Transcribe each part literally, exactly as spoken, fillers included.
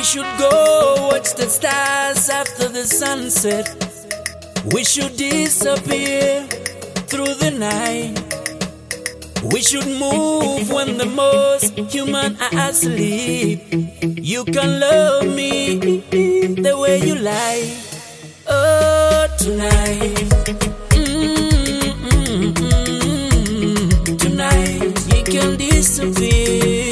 should go watch the stars after the sunset. We should disappear through the night. We should move when the most human are asleep. You can love me the way you like. Oh, tonight, mm-mm-mm-mm. Tonight you can disappear.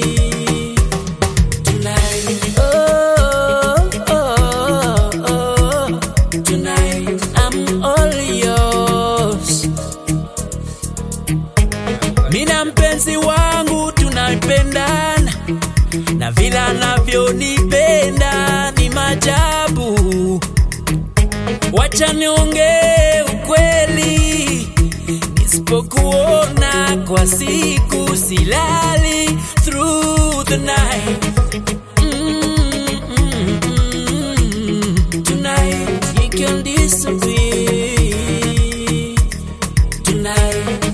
Tonight, oh, oh, oh. Tonight I'm all yours. Mina mpenzi wangu tunapendana, na vila anavyonipenda ni maajabu. Wacha niongee ukweli, nisipokuona kwa siku silali through the night. Mm-mm-mm-mm. Tonight you can disappear. Tonight